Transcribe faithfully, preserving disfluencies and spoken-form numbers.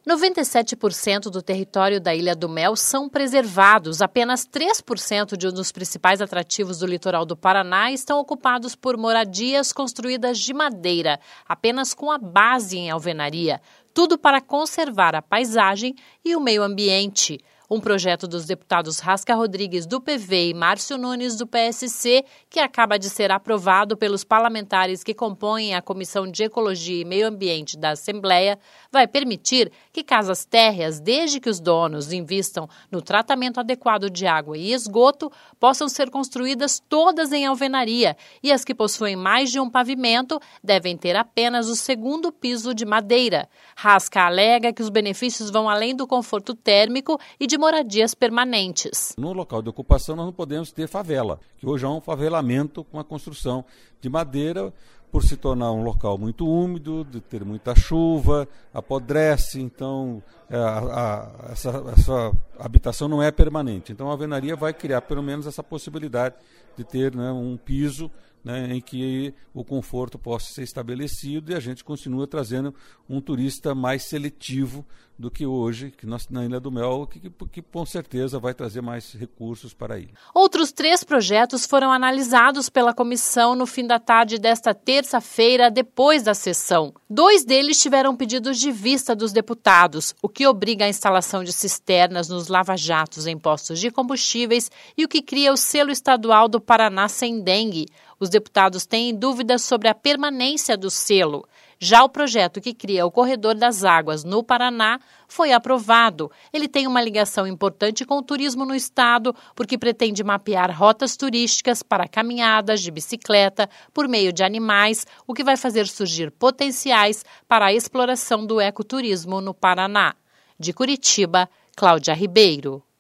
noventa e sete por cento do território da Ilha do Mel são preservados. Apenas três por cento de um dos principais atrativos do litoral do Paraná estão ocupados por moradias construídas de madeira, apenas com a base em alvenaria. Tudo para conservar a paisagem e o meio ambiente. Um projeto dos deputados Rasca Rodrigues, do P V, e Márcio Nunes, do P S C, que acaba de ser aprovado pelos parlamentares que compõem a Comissão de Ecologia e Meio Ambiente da Assembleia, vai permitir que casas térreas, desde que os donos invistam no tratamento adequado de água e esgoto, possam ser construídas todas em alvenaria, e as que possuem mais de um pavimento devem ter apenas o segundo piso de madeira. Rasca alega que os benefícios vão além do conforto térmico e de moradias permanentes. No local de ocupação nós não podemos ter favela, que hoje é um favelamento com a construção de madeira, por se tornar um local muito úmido, de ter muita chuva, apodrece, então a, a, essa, essa habitação não é permanente. Então a alvenaria vai criar pelo menos essa possibilidade de ter, né, um piso, né, em que o conforto possa ser estabelecido e a gente continua trazendo um turista mais seletivo do que hoje, que nós na Ilha do Mel, que, que, que com certeza vai trazer mais recursos para a ilha. Outros três projetos foram analisados pela comissão no fim da tarde desta terça-feira, depois da sessão. Dois deles tiveram pedidos de vista dos deputados, o que obriga a instalação de cisternas nos lava-jatos em postos de combustíveis e o que cria o selo estadual do Paraná Sem Dengue. Os deputados têm dúvidas sobre a permanência do selo. Já o projeto que cria o Corredor das Águas no Paraná foi aprovado. Ele tem uma ligação importante com o turismo no estado, porque pretende mapear rotas turísticas para caminhadas de bicicleta por meio de animais, o que vai fazer surgir potenciais para a exploração do ecoturismo no Paraná. De Curitiba, Cláudia Ribeiro.